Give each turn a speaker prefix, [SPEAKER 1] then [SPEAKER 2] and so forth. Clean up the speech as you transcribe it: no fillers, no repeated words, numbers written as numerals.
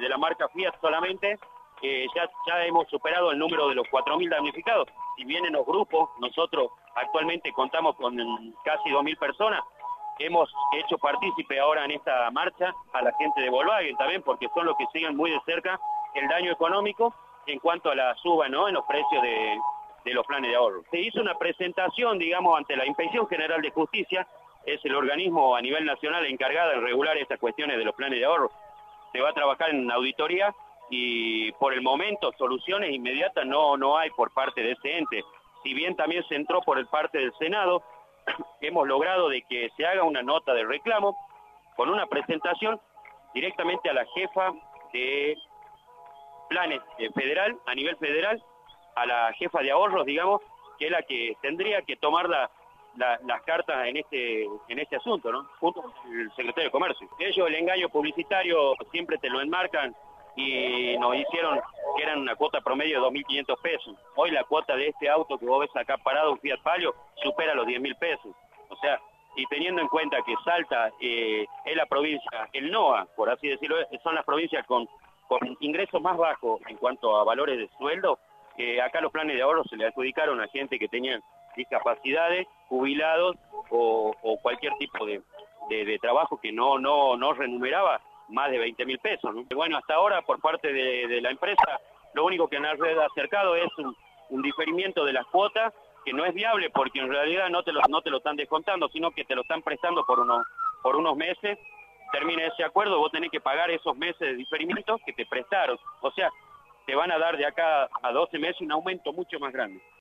[SPEAKER 1] de la marca Fiat solamente, ya hemos superado el número de los 4.000 damnificados. Si vienen los grupos, nosotros actualmente contamos con casi 2.000 personas. Hemos hecho partícipe ahora en esta marcha a la gente de Volkswagen también, porque son los que siguen muy de cerca el daño económico en cuanto a la suba, ¿no?, en los precios de los planes de ahorro. Se hizo una presentación, digamos, ante la Inspección General de Justicia, es el organismo a nivel nacional encargado de regular estas cuestiones de los planes de ahorro. Se va a trabajar en auditoría y por el momento soluciones inmediatas no hay por parte de ese ente. Si bien también se entró por el parte del Senado, hemos logrado de que se haga una nota de reclamo con una presentación directamente a la jefa de planes federal, a nivel federal, a la jefa de ahorros, digamos, que es la que tendría que tomar las cartas en este asunto, ¿no?, junto con el secretario de Comercio. Ellos el engaño publicitario siempre te lo enmarcan y nos hicieron que eran una cuota promedio de 2.500 pesos. Hoy la cuota de este auto que vos ves acá parado, un Fiat Palio, supera los 10.000 pesos. O sea, y teniendo en cuenta que Salta es la provincia, el NOA, por así decirlo, son las provincias con ingresos más bajos en cuanto a valores de sueldo, acá los planes de ahorro se le adjudicaron a gente que tenían discapacidades, jubilados o cualquier tipo de trabajo que no remuneraba más de 20.000 pesos, ¿no? Bueno, hasta ahora por parte de la empresa lo único que nos ha acercado es un diferimiento de las cuotas, que no es viable porque en realidad no te lo están descontando, sino que te lo están prestando por unos meses. Termina ese acuerdo, vos tenés que pagar esos meses de diferimiento que te prestaron. O sea, te van a dar de acá a 12 meses un aumento mucho más grande.